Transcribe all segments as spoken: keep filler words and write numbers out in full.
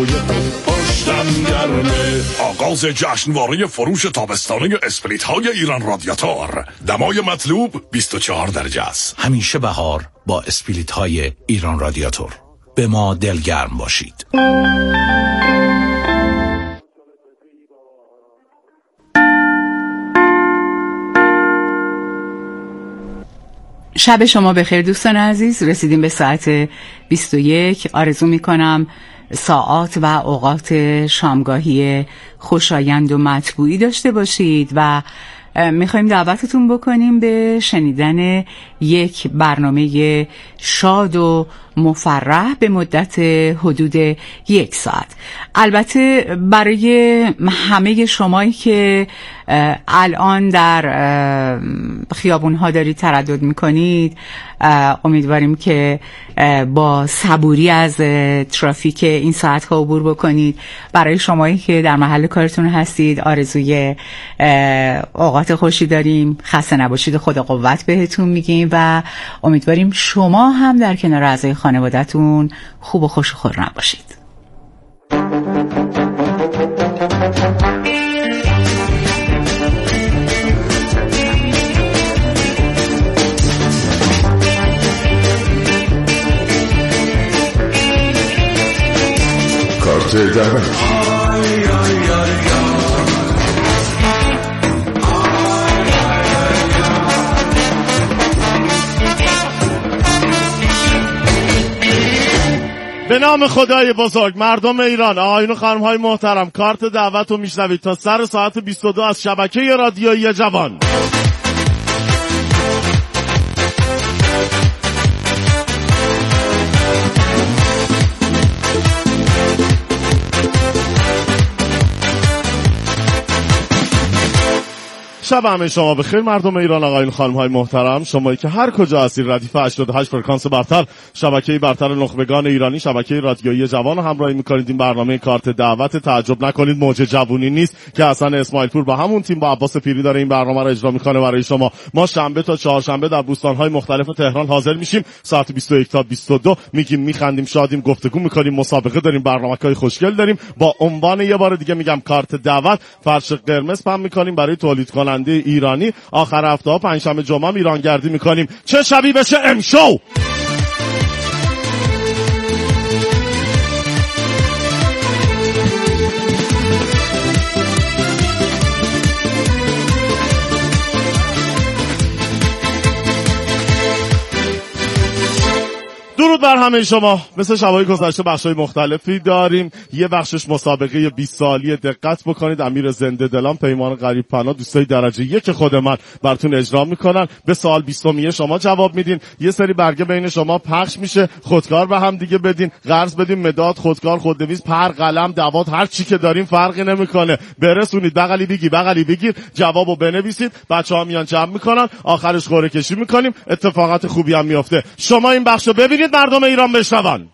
های پشتم گرمه. آغاز جشنواره فروش تابستانه اسپریت های ایران رادیاتور. دمای مطلوب بیست و چهار درجه است. همیشه بهار با اسپریت های ایران رادیاتور. به ما دلگرم باشید. شب شما بخیر دوستان عزیز. رسیدیم به ساعت بیست و یک. آرزو می کنم ساعات و اوقات شامگاهی خوشایند و مطبوعی داشته باشید و میخوایم دعوتتون بکنیم به شنیدن یک برنامه شاد و مفرح به مدت حدود یک ساعت. البته برای همه شمایی که الان در خیابون‌ها دارید تردد میکنید، امیدواریم که با صبوری از ترافیک این ساعت‌ها عبور بکنید. برای شمایی که در محل کارتون هستید آرزوی اوقات خوشی داریم. خسته نباشید و خدا قوت بهتون میگیم و امیدواریم شما هم در کنار اعضای خانواده‌تون خوب و خوش و خرم باشید. کارت دعوت. به نام خدای بزرگ، مردم ایران، آقایون و خانم‌های محترم، کارت دعوت رو میشنوید تا سر ساعت بیست و دو از شبکه رادیویی جوان. شب همه شما بخیر مردم ایران، آقایون خانم‌های محترم، شمایی که هر کجا هستید ردیف هشتاد و هشت فرکانس برتر، شبکه برتر نخبگان ایرانی، شبکه رادیویی جوان همراهی می‌کنید. این برنامه کارت دعوت، تعجب نکنید موج جوونی نیست که حسن اسماعیل پور با همون تیم با عباس پیری داره این برنامه رو اجرا می‌کنه برای شما. ما شنبه تا چهارشنبه در بوستان‌های مختلف تهران حاضر میشیم، ساعت بیست و یک تا بیست و دو میگیم، میخندیم، شادیم، گفتگو می‌کنیم، مسابقه داریم، برنامه‌های خوشگل داریم. با عنوان یه بار دیگه میگم کارت دعوت، فرش قرمز پهن می‌کنیم برای تولید کننده ایرانی. آخر هفته ها پنجشنبه جمعه ایرانگردی میکنیم. چه شبی بشه امشو. درود بر همه شما. مثل شبای گذشته بخشای مختلفی داریم. یه بخشش مسابقه بیست سالی، دقت بکنید، امیر زنده دلان، پیمان غریب پناه، دوستای درجه یک خود من براتون اجرا میکنن. به سوال بیستمیه شما جواب میدین، یه سری برگه بین شما پخش میشه، خودکار به هم دیگه بدین، قرض بدین، مداد، خودکار، خودنویس، پر، قلم، دوات، هر چی که دارین فرقی نمیکنه، برسونید، بغلی بگی بغلی بگیر، جوابو بنویسید، بچه‌ها میان جمع میکنن، آخرش قرعه کشی میکنیم، اتفاقات خوبی هم میفته. شما این بخشو ببینید مردم ایران بشنون.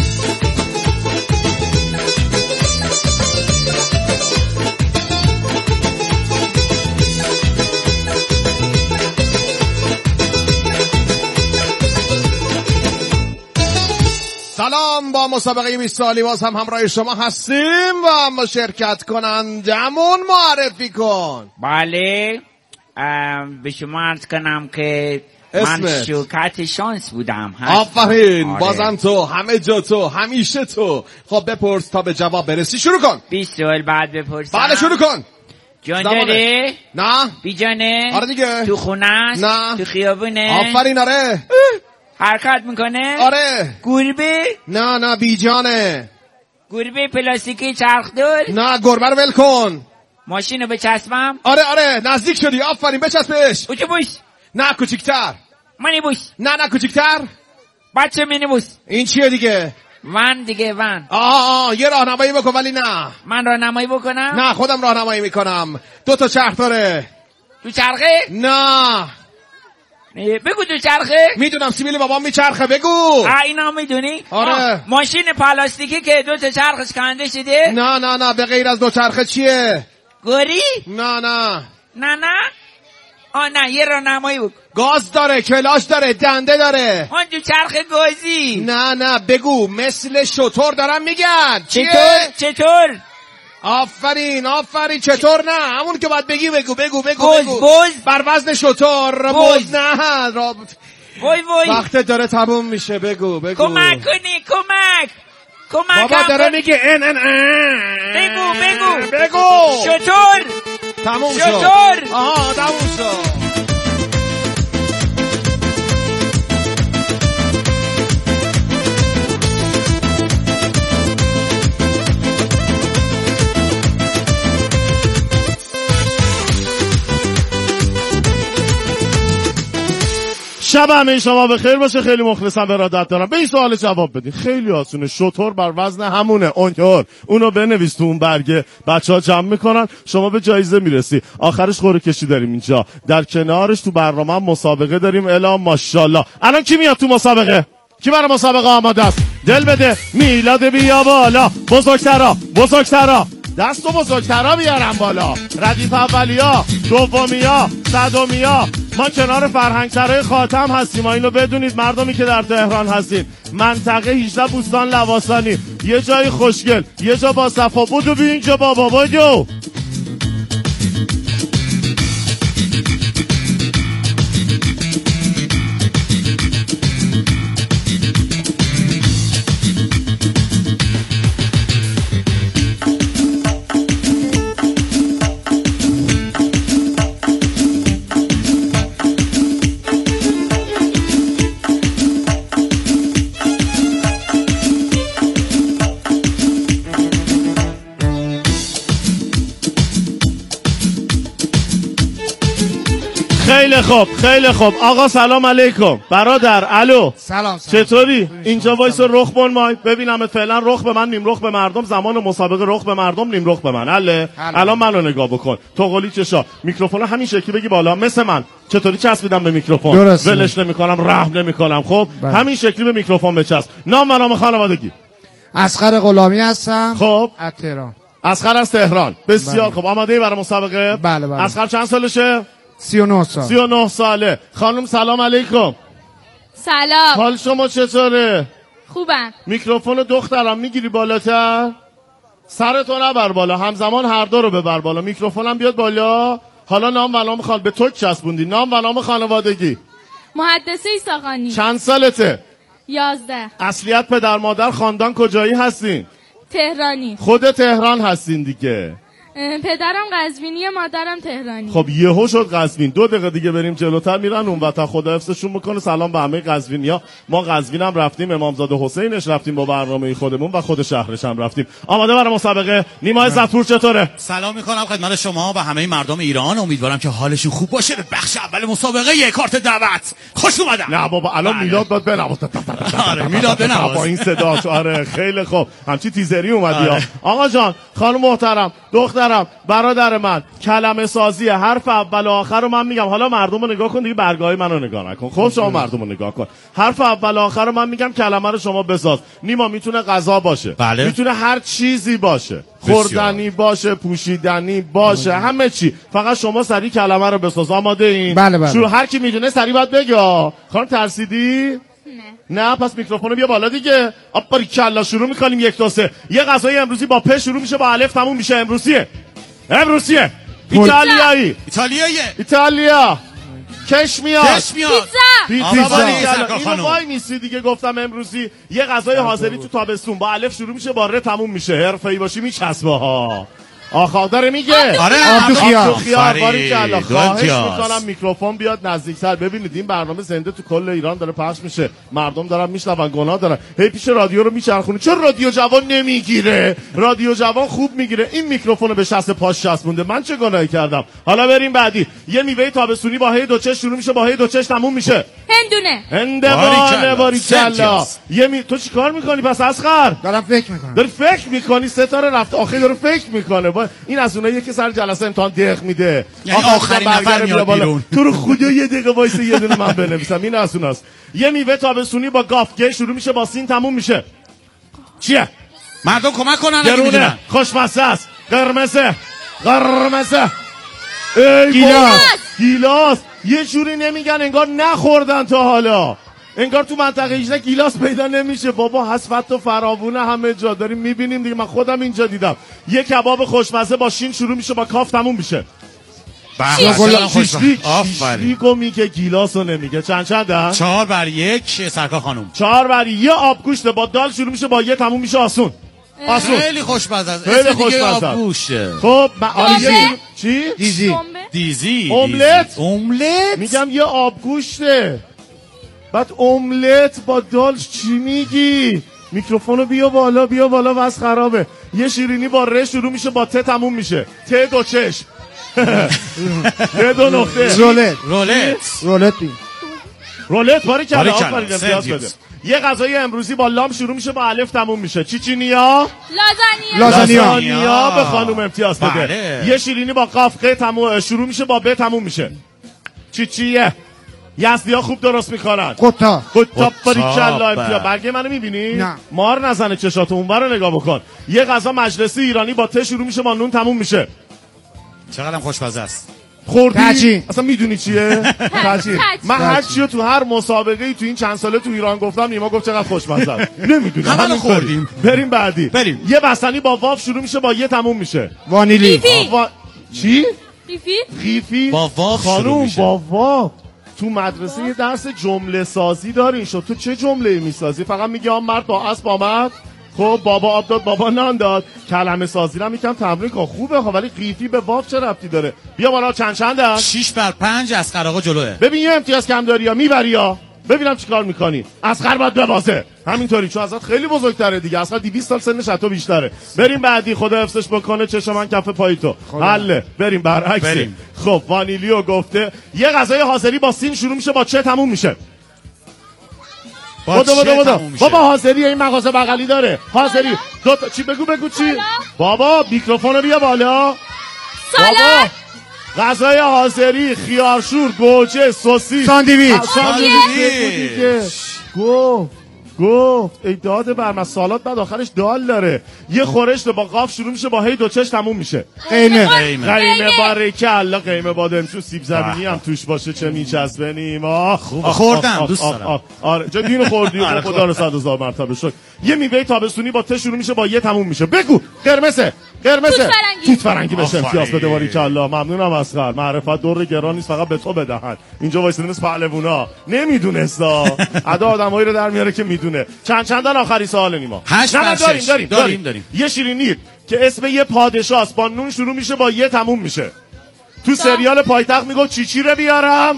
سلام، با مسابقه بیست سالی باز هم همراه شما هستیم و اما شرکت کنندمون معرفی کن. بله، به شما عرض کنم که من شوکت شانس بودم. آفرین. آره. بازم تو، همه جا تو، همیشه تو. خب بپرس تا به جواب برسی. شروع کن. بیست سوال بعد بپرسم. بله شروع کن. جان داره؟ نه. بی جانه؟ آره دیگه. تو خونه است؟ نه. تو خیابونه؟ آفرین. آره. حرکت میکنه؟ آره. گربه؟ نه نه بی جانه. گربه پلاستیکی چرخ دار؟ نه، گربه رو ول کن. ماشینو بچسبم؟ آره آره نزدیک شدی. آفرین، بچسبش. اتوبوس؟ نه کوچیک‌تر. منیبوس؟ نه نه کوچیک‌تر. بچه منیبوس؟ این چیه دیگه؟ ون دیگه، ون. آه آه یه راهنمایی بکن. ولی نه. من راهنمایی بکنم؟ نه، خودم راهنمایی میکنم. دو تا چرخ داره. تو چرخه؟ نه. بگو تو چرخه؟ میدونم، سیبیل بابام میچرخه. بگو. آه اینا میدونی؟ آره. ماشین پلاستیکی که دو تا چرخش کنده شده؟ نه نه نه، به غیر از دو چرخه چیه؟ گوری؟ نه نه نه نه آ نه یه راهنمایی بکن. گاز داره، کلاش داره، دنده داره. آن جو چرخ گازی. نه نه بگو، مثل شطور دارن میگن. چطور چطور؟ آفرین آفرین. چطور نه همون که باید بگی. بگو بگو بگو بوز بگو. بوز بر وزن شطور. بوز نه را... وای وای وقت داره تموم میشه. بگو بگو. کمک کنی کمک کمک. بابا داره میگه ان ان ان. بگو بگو بگو. شطور تموم شد. شطور. آها تموم شد. شب همه شما بخیر باشه. خیلی مخلصم، ارادت دارم. به این سوال جواب بدین. خیلی آسونه. شطور بر وزن همونه. اونطور اونو بنویس تو اون برگه، بچه‌ها جمع میکنن، شما به جایزه میرسی. آخرش قرعه کشی داریم اینجا. در کنارش تو برنامه هم مسابقه داریم. الا ماشاءالله. الان کی میاد تو مسابقه؟ کی برای مسابقه آماده است؟ دل بده. میلاد بیا بالا. بزرگترا بزرگترا دستو بزرگترا بیارم بالا. ردیف اولیا، دومیا، صدومیا. ما کنار فرهنگسرای خاتم هستیم. اینو بدونید مردمی که در تهران هستین. منطقه هجده بوستان لواسانی. یه جای خوشگل، یه جا با صفا. بودو بی اینجا بابا بودو. خیلی خوب خیلی خوب. آقا سلام علیکم. برادر الو سلام, سلام. چطوری؟ اینجا وایس رخ بون مای ببینم. فعلا رخ به من، نیم رخ به مردم. زمان مسابقه رخ به مردم، نیم رخ به من. حله؟ الان منو نگاه بکن. تو قلی چشا. میکروفون همین شکلی بگی بالا مثل من. چطوری چسبیدم به میکروفون؟ ولش نمی‌کنم، رحم نمی‌کنم. خب بله. همین شکلی به میکروفون بچسب. نام و نام خانوادگی. اصغر غلامی هستم. خب از تهران. اصغر از تهران. بسیار خوب. آماده برای مسابقه؟ بله بله. اصغر چند سالشه؟ سی و نه سال. سی و نه ساله. خانم سلام علیکم. سلام. حال شما چطوره؟ خوبم. میکروفون دخترم میگیری بالاتر؟ سرتو نبر بالا، همزمان هر دو رو ببر بالا. میکروفونم بیاد بالا. حالا نام و نام خان به تو چسبوندی. نام و نام خانوادگی. مهندسه ایساقانی. چند سالته؟ یازده. اصلیت پدر مادر خاندان کجایی هستین؟ تهرانی. خود تهران هستین دیگه. پدرم قزوینیه، مادرم تهرانی. خب یهو شد قزوین. دو دقیقه دیگه بریم جلوتر میرن اون وطن. خدا حفظشون میکنه. سلام به همه قزوینیا. ما قزوین هم رفتیم، امامزاده حسینش رفتیم با برنامه خودمون و خود شهرش هم رفتیم. آماده برای مسابقه. نیما زفور چطوره؟ سلام میکنم خدمت شما و همه مردم ایران. امیدوارم که حالشون خوب باشه. به بخش اول مسابقه یک کارت دعوت خوش اومدن. نه بابا الان میلاد داد بنواز. آره میلاد بنواز با این صداش. آره خیلی خوب. همچی تیزری اومدی. آقا جان، خانم محترم، دخترم، برادر من، کلمه سازی حرف اول و آخر رو من میگم. حالا مردم رو نگاه کن دیگه، برگاهی منو نگاه نکن. خب شما مردم رو نگاه کن. حرف اول و آخر رو من میگم، کلمه رو شما بساز. نیما میتونه غذا باشه، بله. میتونه هر چیزی باشه، خوردنی باشه، پوشیدنی باشه، همه چی. فقط شما سریع کلمه رو بساز. آماده این؟ بله بله. شروع. هر کی میدونه سریع باید بگه. خانم ترسیدی؟ نه. نه پس میکروفونو بیا بالا دیگه. آپاری کلا. شروع میکنیم. یک دو سه. یه غذای امروزی با پ شروع میشه، با الف تموم میشه. امروزیه. امروزیه. ایتالیایی. ایتالیایی. ایتالیا. کش میاد. کش میاد. پیتزا. پیتزا. پیتزا. اینو وای میسی دیگه. گفتم امروزی یه غذای حاضری تو تابستون با الف شروع میشه، با ر تموم میشه. حرفه‌ای باشی میچسبه ها. آخا داره میگه. آره آب تو خیار. خیار. باری کلا. خواهش میکنم میکروفون بیاد نزدیکتر. ببینید این برنامه زنده تو کل ایران داره پخش میشه. مردم دارن میشنون، گناه دارن. هی پیش رادیو رو میچرخونه. چرا رادیو جوان نمیگیره؟ رادیو جوان خوب میگیره. این میکروفونو به شست پاش چسبونده. من چه گناهی کردم؟ حالا بریم بعدی. یه میوه تابستونی با هی دو چش شروع میشه، با هی دو چش تموم میشه. هندونه. هندوانه. باری کلا. یه می... تو چیکار میکنی پس اصغر؟ دارم فکر میکنم. داری فکر میکنی؟ ستاره رفت آخه داره فکر میکنه. با... این از اوناییه که سر جلسه امتحان دق میده. یعنی آخرین نفر میاد بیرون. تو رو خدا یه دقیقه وایس یه دونه من بنویسم. این از اوناست. یه میوه تابستونی با گاف گه شروع میشه، با سین تموم میشه. چیه؟ مردم کمک کنن اگه گرونه. میدونن. خوشمزه است. قرمزه. قرمزه. ای گیلاس. گیلاس. یه جوری نمیگن انگار نخوردن تا حالا، انگار تو منطقه هجده گیلاس پیدا نمیشه. بابا حسفت و فراوونه همه جا داریم میبینیم دیگه. من خودم اینجا دیدم یه کباب خوشمزه با شین شروع میشه با کاف تموم میشه. شیشلیک شیشلیکو میگه گیلاسو نمیگه. چند چنده؟ چهار بر یک سرکار خانوم. چهار بر یه آبگوشت با دال شروع میشه با یه تموم میشه. آسون آسون. خیلی خوشمزه است. خیلی خوشمزه است. خب چی؟ دیزی دیزی املت املت میگم یه آبگوشته. بعد املت با دال چی میگی؟ میکروفونو بیا بالا بیا بالا وز خرابه. یه شیرینی با ر شروع میشه با ت تموم میشه. ت دو چشم. ت دو نقطه. رولت رولت رولت رولت باری کلا آفرین امتیاز بده. یه غذای امروزی با لام شروع میشه با الف تموم میشه. چیچینیا لازانیا لازانیا به خانوم امتیاز بده. یه شیرینی با قاف ق تموم شروع میشه با ب تموم میشه. چی چیه؟ یزدی‌ها خوب درست میکنن. قطا قطا باریکلا امتیاز. برگه منو میبینی؟ نه. مار نزنه چشاتو اونور رو نگاه بکن. یه غذا مجلسی ایرانی با ت شروع میشه با نون تموم میشه. چقدرم خوشمزه است. خوردی؟ تجین. اصلا میدونی چیه؟ تجین. من هر چیو تو هر مسابقه‌ای تو این چند ساله تو ایران گفتم نیما گفت چقدر خوشمزه است. نمیدونم. همه خوردیم. بریم بعدی. بریم. یه بستنی با واو شروع میشه با یه تموم میشه. وانیلی وا... چی؟ خیفی خیفی با واو شروع خانوم میشه. با واو. تو مدرسه یه درس جمله سازی دارین شد. تو چه جمله میسازی؟ فقط میگی آن مرد با اسب آمد. خب بابا آب داد بابا نان داد. کلمه سازی رو یکم تمرین کن. خوبه خب ولی قیفی به واو چه ربطی داره؟ بیا بالا چند چنده؟ شش بر پنج اسقر آقا جلوه. ببین یه امتیاز کم داری یا میبری یا ببینم چیکار میکنی. اسقر باید ببازه همینطوری چون ازت خیلی بزرگتره دیگه. اسقر دویست سال سنش از تو بیشتره. بریم بعدی. خدا حفظش بکنه. چشم من کف پای تو حله. بریم برعکس. بریم. خب وانیلیو گفته. یه غذای حاضری با سین شروع میشه با چه تموم میشه. با بودو چه بودو تموم میشه؟ بابا حاضری این مغازه بغلی داره. حاضری دو تا چی بگو بگو چی؟ بابا میکروفونو بیا بالا. بابا غذای حاضری خیارشور گوجه سوسیس ساندویچ ساندویچ گفت گفت ای داده برم سالات بعد آخرش دال داره. یه خورشت با قاف شروع میشه با هی دو چش تموم میشه. قیمه قیمه بارکه الله. قیمه بادمجون سیب زمینی هم توش باشه چه میچسبه نیما. خوردم دوست دارم. آره چه دینو خوردی خدا رو صد هزار مرتبه شکر. یه میوه تابستونی با ته شروع میشه با یه تموم میشه. بگو قرمزه قرمزه توت فرنگی بهش امتیاز بده باریکلا. ممنونم اسقر. معرفت دور گران نیست فقط به تو بدهن. اینجا وایسیدین مثل پهلوونا نمیدونستا. ادا آدمایی رو در میاره که میدونه. چند چندن آخری سوال نیما؟ هشت نه بر داریم شش. داریم داریم داریم. یه شیرینی که اسم یه پادشاه است با نون شروع میشه با یه تموم میشه. تو سریال پایتخت میگفت چی چی رو بیارم؟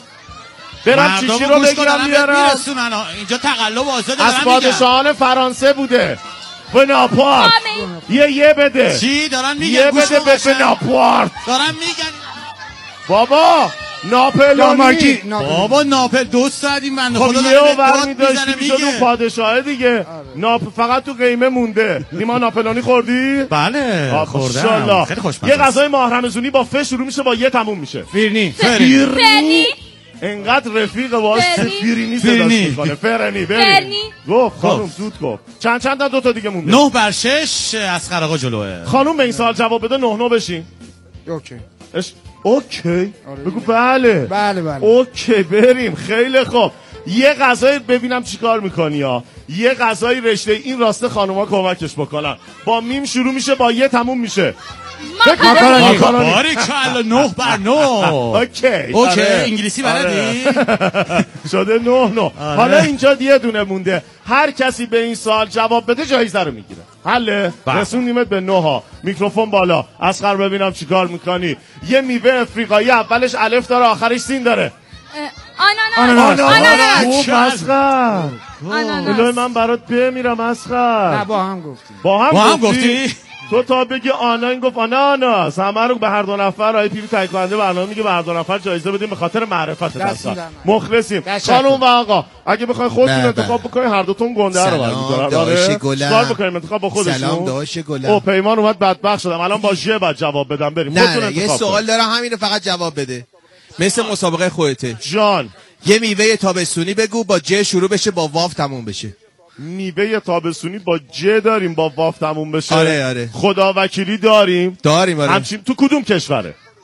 برم چی چی رو بگیرم بیارم؟ اینجا تقلب آزاده. از پادشاهان فرانسه بوده. بناپارت. یه یه بده. چی دارن میگن؟ یه بده به بناپارت. دارن میگن بابا ناپلونی. بابا ناپل دوست دادیم بنده خب خدا یه اوور میداشتی میشد اون پادشاهه دیگه. ناپ فقط تو قیمه مونده. نیما ناپلونی خوردی؟ بله خوردم. خیلی خوشمزه. یه غذای ماه رمضانی با ف شروع میشه با یه تموم میشه. فیرنی فرنی انقدر رفیق باش فیرینی صداش میکنه. فرنی بریم. گفت خانوم زود گفت. چند چند تا دو تا دیگه مونده. نه بر شش اسقر آقا جلوه. خانوم به این سوال جواب بده. نه نه بشین. اوکی اش اوکی بگو بله بله بله اوکی بریم. خیلی خوب. یه غذای ببینم چیکار میکنی ها. یه غذای رشته این راسته خانوما کمکش بکنن. با میم شروع میشه با یه تموم میشه. ماکارونی باریکلا. نه بر نه. اوکی اوکی انگلیسی بلدی؟ شده نه نه. حالا اینجا یه دونه مونده. هر کسی به این سوال جواب بده جایزه رو میگیره. حله؟ رسوندیمت به نه ها. میکروفون بالا. اسقر ببینم چیکار میکنی. یه میوه افریقایی اولش الف داره آخرش سین داره. آناناس آناناس. اسقر آناناس. الهی من برات بمیرم اسقر. نه با هم گفتیم. با هم, با هم گفتی؟ گفتی؟ تو تا بگی آنا این گفت آناناس. همه رو به هر دو نفر آی پی وی تایید کننده برنامه میگه به هر دو نفر جایزه بدیم به خاطر معرفت دستان. مخلصیم. خانم و آقا اگه بخواید خودتون انتخاب بکنید هر دوتون گنده رو برمی‌دارن. داش گلم. کار بکنیم انتخاب با خودشون. سلام داش گلم. او پیمان اومد بدبخت شدم. الان با ژ بعد جواب بدم. بریم. نه نه یه سوال دارم همین فقط جواب بده. مثل مسابقه خودته. جان یه میوه تابستونی بگو با ج شروع بشه با واو تموم بشه. میوه تابستونی با ج داریم با واف تموم بشه. آره آره. خدا وکیلی داریم. داریم آره. همچین تو کدوم کشوره؟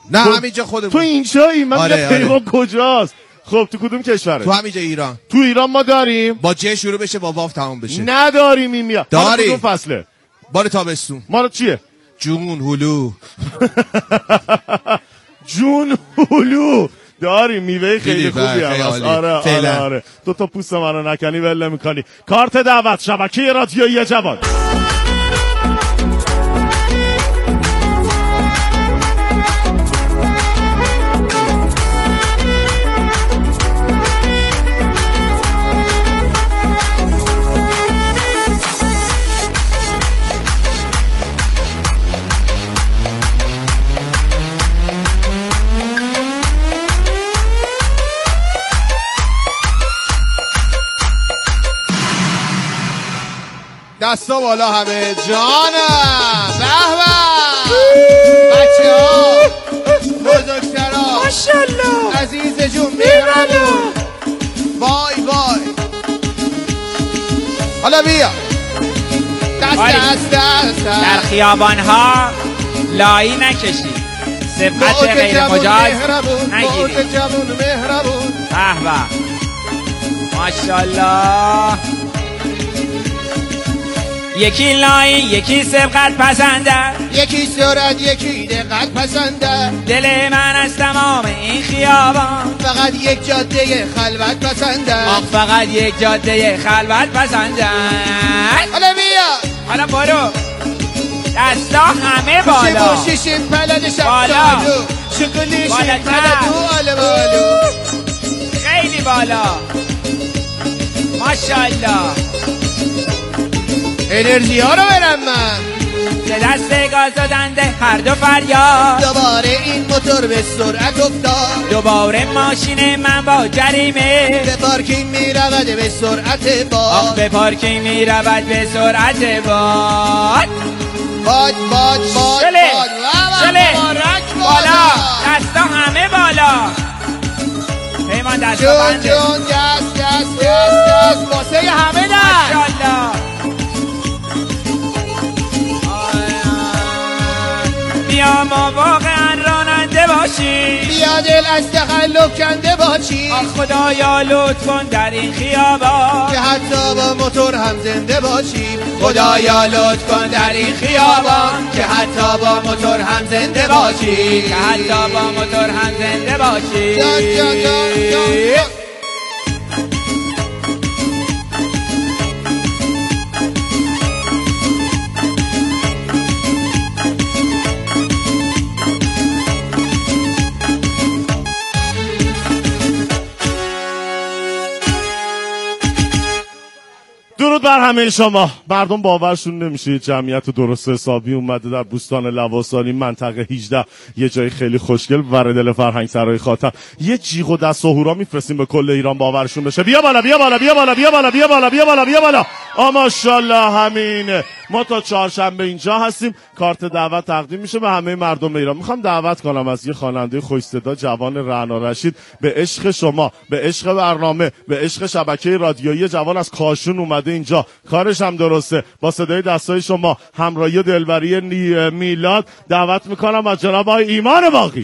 نه تو... همینجا خودمون. تو اینجایی؟ من آره میگم پیمان کجاست؟ خب تو کدوم کشوره؟ تو همینجا ایران. تو ایران ما داریم با جه شروع بشه با واو تمام بشه. نداریم. این میاد داریم. کدوم فصله؟ بار تابستون. ما چیه؟ جون هلو. جون هلو داری. میوه خیلی خوبی هم هست. آره آره آره. دو تا پوست منو نکنی ول نمی‌کنی. کارت دعوت شبکه رادیویی جوان. دستا بالا همه جانم. به به بچه ها بزرگتر ها ماشالله عزیز جون میرانو. وای وای حالا بیا دست دست دست در خیابان ها لایی نکشید، سبقت غیر مجاز نگیرید. به به ماشالله. یکی لایی یکی سبقت پسنده، یکی سرعت یکی دقت پسنده. دل من از تمام این خیابان فقط یک جاده خلوت پسنده. آخ فقط یک جاده خلوت پسنده. حالا بیا حالا برو دستا همه بالا. شیشیم پلد شب بالا شکلیشیم بالاتر پلدو آلو بالو. خیلی بالا ماشالله. انرژی ها رو برم من به دست گاز دادنده هر دو فریاد. دوباره این موتور به سرعت افتاد. دوباره ماشین من با جریمه به پارکینگ می رود به سرعت باد. آخ به پارکینگ می رود به سرعت باد. باد باد باد شله شله بالا دستا همه بالا. پیمان دستا جون بنده جون دست دست دست دست واسه همه دست. ماشالله. بیا ما واقعا راننده باشی، بیا دل از تخلف کنده باشی. آخ خدایا لطف کن در این خیابان که حتی با موتور هم زنده باشی. خدایا لطف کن در این خیابان که حتی با موتور هم زنده باشی. که حتی با موتور هم زنده باشی. جان جان جان جان. درود بر همه شما. مردم باورشون نمیشه جمعیت درست حسابی اومده در بوستان لواسانی منطقه هجده، یه جای خیلی خوشگل ور دل فرهنگ سرای خاطر. یه جیغ و دست و هورا میفرستیم به کل ایران باورشون بشه. بیا بالا بیا بالا بیا بالا بیا بالا بیا بالا بیا بالا بیا بالا. آ ماشاءالله همینه. ما تا چهارشنبه اینجا هستیم. کارت دعوت تقدیم میشه به همه مردم ایران. میخوام دعوت کنم از یه خواننده خوش صدا جوان رعنا رشید به عشق شما، به عشق برنامه، به عشق شبکه رادیویی جوان از کاشون اومده اینجا. کارش هم درسته. با صدای دستای شما همراهی و دلبری میلاد دعوت میکنم از جناب آقای ایمان باقی.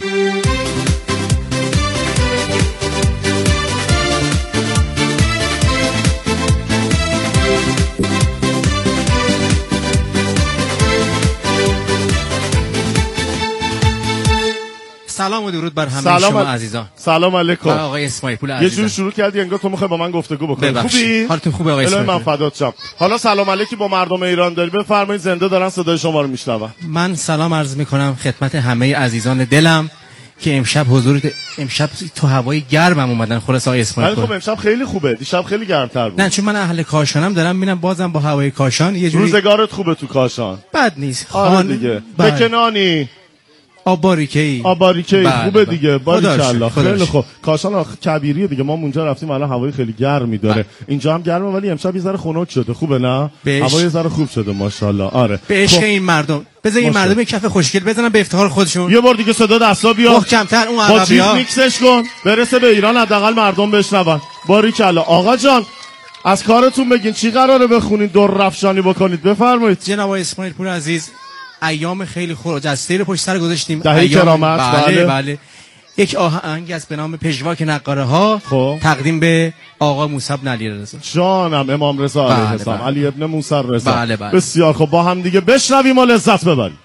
سلام و درود بر همه سلام شما ال... عزیزان. سلام علیکم. من آقای اسماعیل پور عزیزم. یه جور شروع کردی انگار تو میخوای با من گفتگو بکنی. خوبی؟ حالتون خوبه آقای اسماعیل؟ من فدات شم. حالا سلام علیکی با مردم ایران داری بفرمایید، زنده دارن صدای شما رو میشنون. من سلام عرض میکنم خدمت همه عزیزان دلم که امشب حضور د... امشب تو هوای گرمم اومدن. خلاص آقای اسماعیل خب امشب خیلی خوبه، دیشب خیلی گرمتر بود. نه چون من اهل کاشانم دارم میبینم بازم با هوای کاشان یه جوری روزگارت خوبه تو کاشان. بد نیست. آره خان... دیگه. بکنانی آباریکی آباریکی خوبه دیگه. باریکالله خیلی خوب. کاشان کبیریه دیگه. ما اونجا رفتیم الان هوای خیلی گرمی داره. بله. اینجا هم گرمه ولی امشب یه ذره خنک شده. خوبه نه؟ هوای یه ذره خوب شده ماشاءالله. آره به عشق خب. این مردم بذار این مردم یک کف خوشگل بزنن به افتخار خودشون. یه بار دیگه صدا دستا بیا محکم‌تر اون عربی‌ها میکسش کن برسه به ایران حداقل مردم بشنون. باریکالله. آقا جان از کارتون بگین چی قراره بخونین دور رفشانی بکنید بفرمایید. جناب اسماعیل پور عزیز ایام خیلی خجسته رو پشت سر گذاشتیم. دهه ایام... کرامت. بله بله, بله. یک آهنگ است به نام پژواک نقاره ها خب. تقدیم به آقا موسی بن علی رضا. جانم امام رضا بله علیه السلام، بله. علی ابن موسی رضا. بله بله. بسیار خب، با هم دیگه بشنویم و لذت ببریم.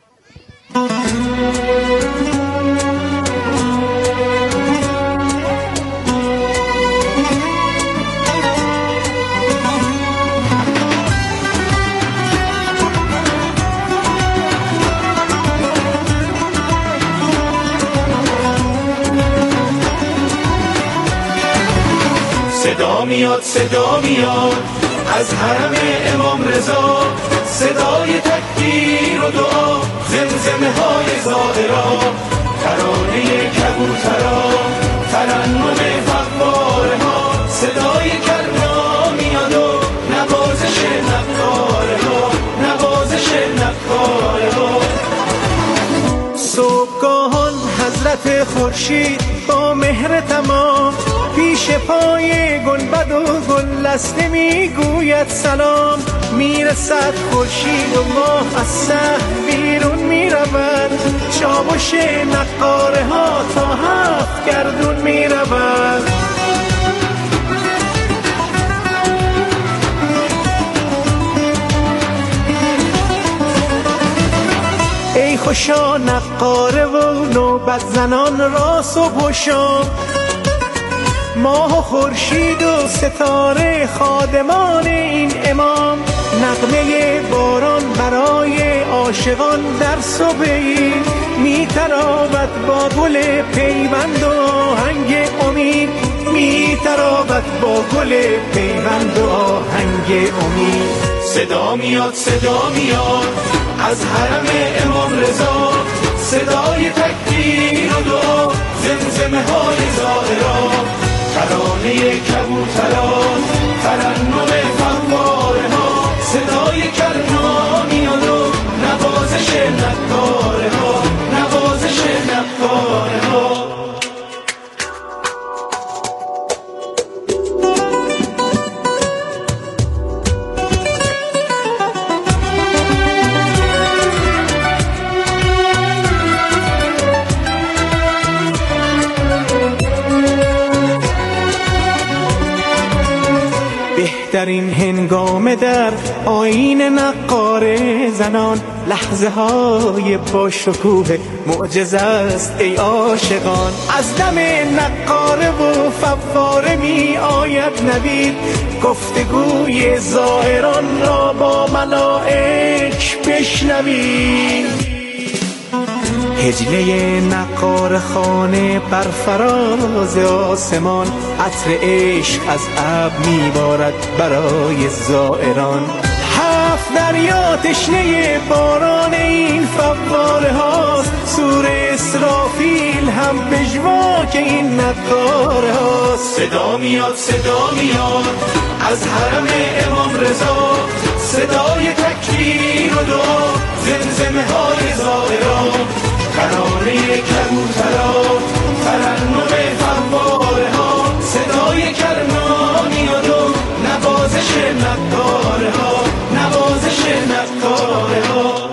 صدا میاد صدا میاد از حرم امام رضا، صدای تکبیر و دعا، زمزمه های زائرا، ترانه کبوترا، ترنم فقاره ها، صدای کرنا میاد و نوازش نقاره ها، نوازش نقاره ها. صبحگاهان حضرت خورشید با مهر تمام، پیش پای گنبد و گل لسته میگوید سلام. میرسد خورشید و ماه از سقف بیرون میرود، چاوش نقاره ها تا هفت گردون میرود. ای خوشا نقاره و نوبت زنان را صبح و شام، ماه و خورشید و ستاره خادمان این امام. نغمه باران برای عاشقان در صبحی، میتراود با گل پیوند و آهنگ امید، میتراود با گل پیوند و آهنگ امید. صدا میاد صدا میاد از حرم امام رضا، صدای تکبیر و دعا، زمزمه های زائرا، ترانه کبوتران، ترنم فقاره ها، صدای کرنا میاد و نوازش نقاره ها، نوازش نقاره ها. در این هنگام در آیین نقاره زنان، لحظه های با شکوه معجزه است ای عاشقان. از دم نقاره و فواره می آید نوید، گفتگوی زائران را با ملائک بشنوید. هجله نقار خانه بر فراز آسمان، عطر عشق از ابر میبارد برای زائران. هفت دریا تشنه باران این فواره هاست، سور اسرافیل هم پژواک این نقاره هاست. صدا میاد صدا میاد از حرم امام رضا، صدای تکبیر و دعا، زمزمه های زائرا، ترانه کبوترا، ترنم فواره ها، صدای کرنا میاد و نوازش نقاره ها، نوازش نقاره ها.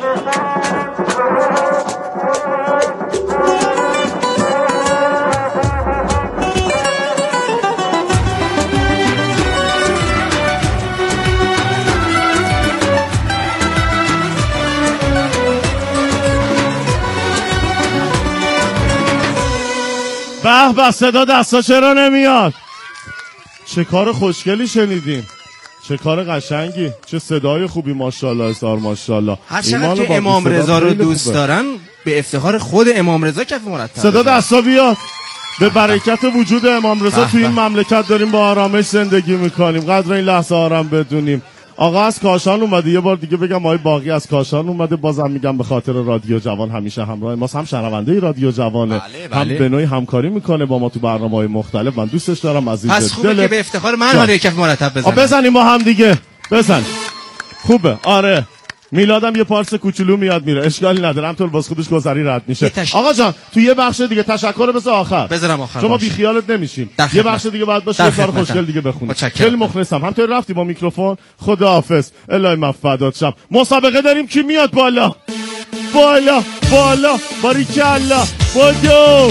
به به، صدا دستا چرا نمیاد؟ چه کار خوشگلی شنیدیم، چه کار قشنگی، چه صدای خوبی، ماشاءالله هزار ماشاءالله. هر چقدر که امام رضا رو دوست خوبه. دارن به افتخار خود امام رضا کف مرتب صدا دستا بیاد. به برکت وجود امام رضا تو این مملکت داریم با آرامش زندگی میکنیم، قدر این لحظه آرام بدونیم. آقا از کاشان اومده، یه بار دیگه بگم آقای باقی از کاشان اومده، بازم میگم به خاطر رادیو جوان همیشه همراه ماست، هم شنونده رادیو جوانه، بله بله. هم به نوعی همکاری میکنه با ما تو برنامه‌های مختلف. من دوستش دارم عزیز پس خوبه دل. که به افتخار من حالا کف مرتب بزنیم. بزنیم با هم دیگه، بزن. خوبه، آره میلادم یه پارس کوچولو میاد میره، اشکالی نداره، همطور باز خودش گذری رد میشه. تش... آقا جان تو یه بخش دیگه تشکر بذار آخر. بذارم آخر. شما بی خیالت نمیشیم. یه بخش دیگه بعد باشه یه کار خوشگل دیگه بخونی. خیلی مخلصم. همطور رفتی با میکروفون. خداحافظ. الهی من فدات شم. مسابقه داریم کی میاد بالا؟ بالا بالا باریکلا بودو.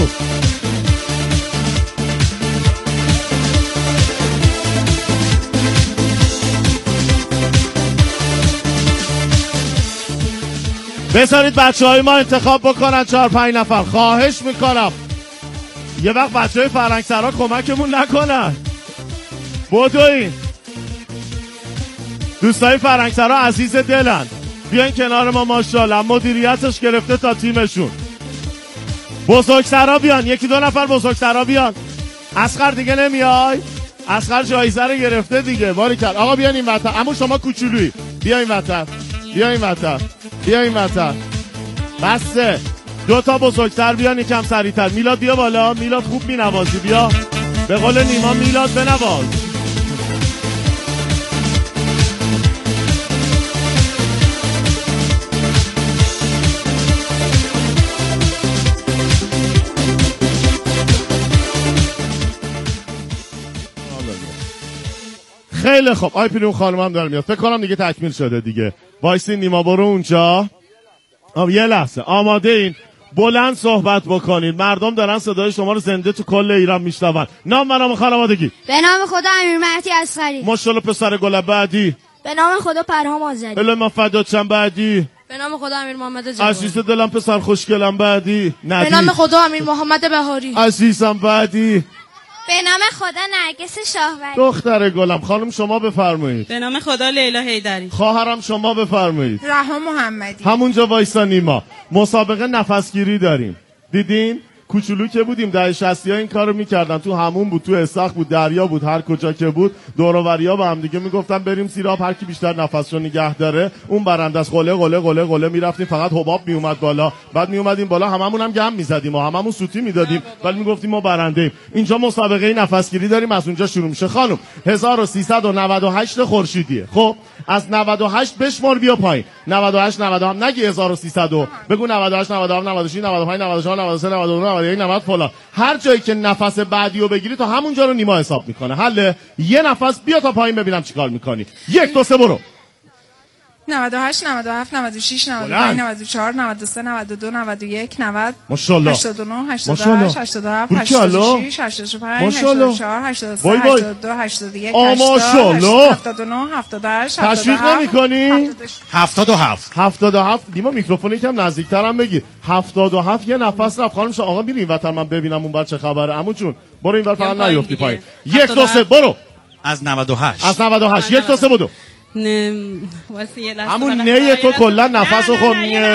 بذارید بچه های ما انتخاب بکنن چهار پنج نفر، خواهش میکنم. یه وقت بچه های فرنگسرا کمکمون نکنن. بودوین دوستای فرنگسرا عزیز دلن، بیاین کنار ما. ماشاءالله مدیریتش گرفته تا تیمشون. بزرگسرا بیان، یکی دو نفر بزرگسرا بیان. اصغر دیگه نمیای؟ اصغر جایزه رو گرفته دیگه. باریکلا. آقا بیان این وطن. اما شما کوچولویی، بیا این وطن، بیا این وطن، بیا این وطن. بسه. دو تا بزرگتر بیان یکم سریعتر. میلاد بیا بالا. میلاد خوب مینوازی، بیا. به قول نیما میلاد بنواز. خیلی خوب. آی پیرون خانم هم داره میاد. فکر کنم دیگه تکمیل شده دیگه. وایسی نیما برو اونجا. آب یه لحظه آماده این بلند صحبت بکنید، مردم دارن صدای شما رو زنده تو کل ایران میشنون. نام و نام خانوادگی. به نام خدا امیر مهدی اصغری. ماشاءالله پسر گل. بعدی. به نام خدا پرهام آذری. الهی من فدات شم. بعدی. به نام خدا امیر محمد جوانی. عزیز دلم پسر خوشگلم. بعدی. ندی. به نام خدا امیر محمد بهاری. عزیزم. بعدی. به نام خدا نرگس شاهوری. دختر گلم. خانم شما بفرمایید. به نام خدا لیلا حیدری. خواهرم شما بفرمایید. رها محمدی. همونجا وایسا نیما. مسابقه نفسگیری داریم. دیدین کوچولو که بودیم دهه شصت ها این کارو میکردن. تو همون بود، تو استخ بود، دریا بود، هر کجا که بود دور و بریا با هم دیگه میگفتن بریم زیر آب، هر کی بیشتر نفسشو نگه داره اون برنده است. قله قله قله قله میرفتیم، فقط حباب میومد بالا، بعد میومدیم بالا هممون هم گم میزدیم و هممون سوتی میدادیم ولی میگفتیم ما برنده ایم. اینجا مسابقه نفسگیری داریم، از اونجا شروع میشه. خانم هزار و سیصد و نود و هشت خورشیدیه. خب از نود و هشت بشمار بیا پایین. نود و هشت نود و هفت نگی هزار و سیصد بگو نود و هشت نود و هفت نود و شش نود و پنج نود و چهار نود و سه نود و دو نود و یک نود فلان. هر جایی که نفس بعدی رو بگیری تا همونجا رو نیما حساب میکنه. حله یه نفس بیا تا پایین ببینم چیکار میکنی. یک دو سه برو. نود و هشت نود و هفت نود و شش نود و پنج نود و چهار نود و سه نود و دو نود و یک نود ماشاءالله هشتاد و نه هشتاد و هشت هشتاد و هفت هشتاد و شش هشتاد و پنج هشتاد و چهار هشتاد و سه هشتاد و دو هشتاد و یک هفتاد و نه هفتاد و هشت تشویق نمی‌کنی؟ هفتاد و هفت هفتاد و هفت نیما میکروفون یکم نزدیک‌تر هم بگیر. هفتاد و هفت یه نفس رفت. خانم آقا میری این وطن من ببینم اون بر چه خبره. عمو جون برو اینور فقط نیافتی پایین. یک دو سه برو. از نود و هشت از نود و هشت یک دو سه بدو. نه واسه یه لحظه همون نه تو کلا نفس رو خب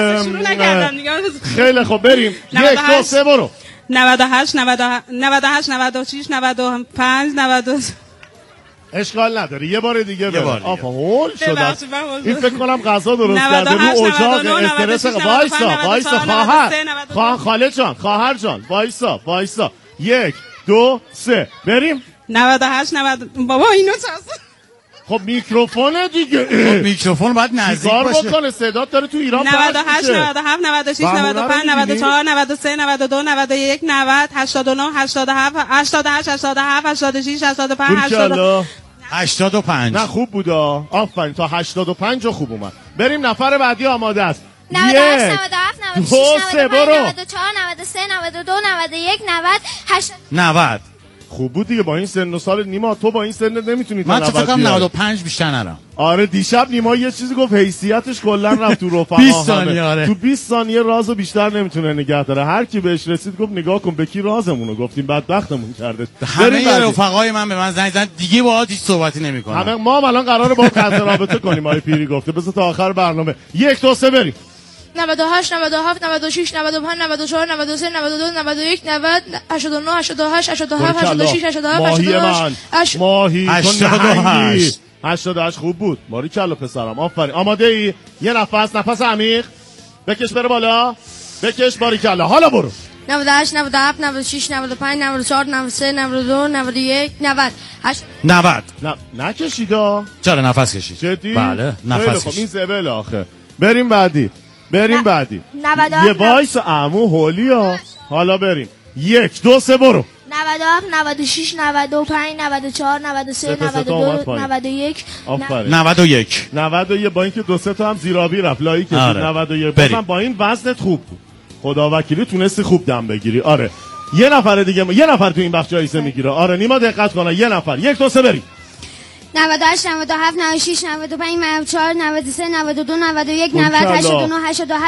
خیلی خوب بریم. یک دو سه برو. نود و هشت نود و هشت نود و شش نود و پنج نود و اشکال نداره یه بار دیگه بریم. آفا هول شد. ببخشید این فکر کنم غذا درست کرده رو اجاق استرس. وایسا وایسا خواهر خواهر خاله جان خواهر جان وایسا وایسا. یک دو سه بریم. نود و هشت نود بابا اینو چه خب میکروفون دیگه. خب میکروفون باید نزدیک باشه. چیکار بکنه صدات داره تو ایران پخش نود و هشت نود و هفت نود و شش نود و پنج نود و چهار نود و سه نود و دو نود و یک نود هشتاد و نه هشتاد و هفت هشتاد و هشت هشتاد و هفت هشتاد و شش هشتاد و پنج هشتاد و پنج. نه خوب بودا. آفرین تا هشتاد و پنج خوب اومد. بریم نفر بعدی آماده است. نود و هشت نود و هفت نود و شش نود و پنج نود و چهار نود و سه نود و دو نود و یک نود هشتاد نود. خوب بود دیگه با این سن و سال نیما. تو با این سن نمیتونی من فکر کنم نود و پنج بیشتر نرم. آره دیشب نیما یه چیزی گفت حیثیتش کلا رفت تو رفقا. بیست ثانیه آره. تو بیست ثانیه رازو بیشتر نمیتونه نگه داره. هر کی بهش رسید گفت نگاه کن به کی رازمونو گفتیم بدبختمون کرده. همه رفقای من به من زنگ زدن دیگه باهات هیچ صحبتی نمیکنم. همه ما الان قراره با قطع رابطه کنیم. آی پیری گفته بذار تا آخر برنامه. یک دو سه بریم. نود و هشت نود و هفت نود و شش نود و پنج نود و چهار نود و سه نود و دو نود و یک نود هشتاد و نه هشتاد و هشت هشتاد و هفت هشتاد و شش هشتاد و هفت ماهی من ماهی هشتاد و هشت هشتاد و هشت خوب بود. باری کلا پسرم آفرین. آماده ای؟ یه نفس نفس عمیق بکش بره بالا بکش. باری کلا حالا برو. نود و هشت نود و هفت نود و شش نود و پنج نود و چهار نود و سه نود و دو نود و یک نود نود. نه نکشیدا. چرا نفس کشید؟ جدی؟ بله نفس کشید. این زبل آخه. بریم بعدی بریم بعدی نود و هفت یه وایس عمو هولیا. حالا بریم یک دو سه برو. نود و هفت نود و شش نود و پنج نود و چهار نود و سه نود و دو نود و یک نود و یک نود و یک با اینکه دو سه تا هم زیرابی رفت لایی که نود و یک بازم با این وزنت خوب بود. خدا وکیلی تونستی خوب دم بگیری. آره یه نفر دیگه یه نفر تو این بخش جایزه میگیره. آره نیما دقت کن یه نفر یک دو سه بریم. نود و هشت نود و هفت نود و شش نود و پنج نود و چهار نود و سه نود و دو نود و یک نود هشتاد و نه هشتاد و هشت